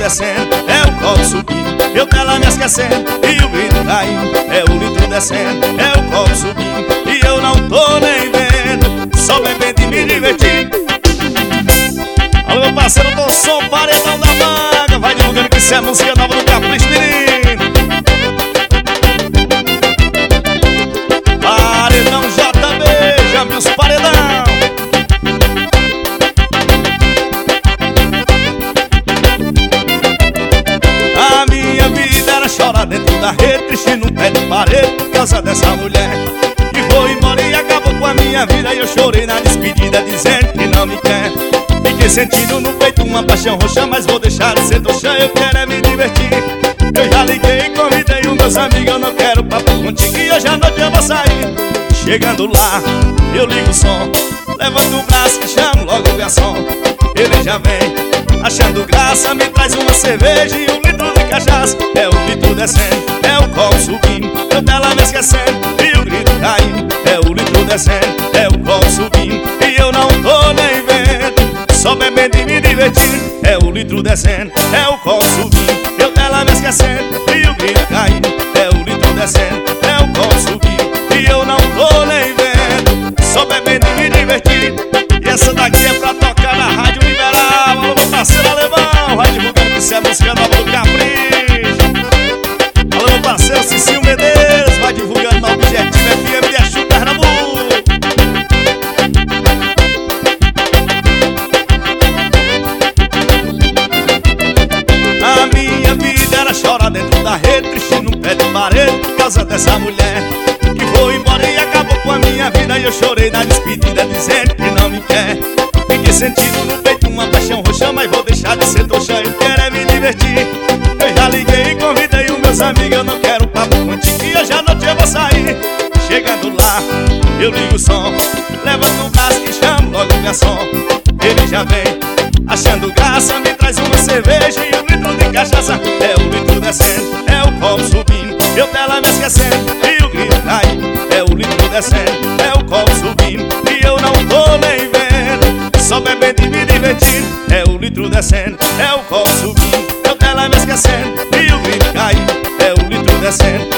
descendo, é o copo subindo, eu dela me esquecendo e o grito caindo. É o litro descendo, é o copo subindo e eu não tô nem vendo, só bebendo e me divertindo. Alô, meu parceiro do som, paredão da vaga, vai divulgando que isso é música nova do Capricho, menino. Paredão JB, já viu os paredão. A minha vida era chorar dentro da rede, triste no pé de parede por causa dessa mulher que foi embora e acabou com a minha vida. E eu chorei na despedida dizendo que não me quer. Fiquei sentindo no peito uma paixão roxa, mas vou deixar de ser trouxa, eu quero é me divertir. Eu já liguei e convidei os meus amigos, eu não quero papo contigo e hoje à noite eu vou sair. Chegando lá, eu ligo o som, levanto o braço e chamo logo o garçom. Ele já vem, achando graça, me traz uma cerveja e 1 litro de cachaça. É o litro descendo, é o copo subindo, eu dela me esquecendo e o grito caindo. É o litro descendo, é o copo subindo e eu não tô nem vendo, só bebendo e me divertindo. É o litro descendo, é o copo subindo, eu dela me esquecendo e o grito caindo. É o litro descendo, é o copo subindo e eu não tô nem vendo, só bebendo e me divertindo. E essa daqui é pra tocar na Rádio Liberal. Alô, meu parceiro alemão, vai divulgando que isso é música nova do Capricho. Alô, meu parceiro Cicinho Medeiros, vai divulgando na Objetivo FM de Exu, Pernambuco. A minha vida era chorar dentro da rede, triste no pé de parede por causa dessa mulher que foi embora e acabou com a minha vida. E eu chorei na despedida dizendo que não me quer. Fiquei sentindo no peito uma paixão roxa, mas vou deixar de ser trouxa, eu quero é me divertir. Eu já liguei e convidei os meus amigos, eu não quero papo contigo e hoje à noite eu vou sair. Chegando lá, eu ligo o som, levanto o braço e chamo logo o garçom. Ele já vem, achando graça, me traz uma cerveja e 1 litro de cachaça. É o litro descendo, é o copo subindo, eu dela me esquecendo e o grito caindo. É o litro descendo, é o copo subindo e eu não tô nem vendo, só bebendo e me divertindo. É o litro descendo, é o copo subindo, eu dela me esquecendo e o grito caindo. É o litro descendo,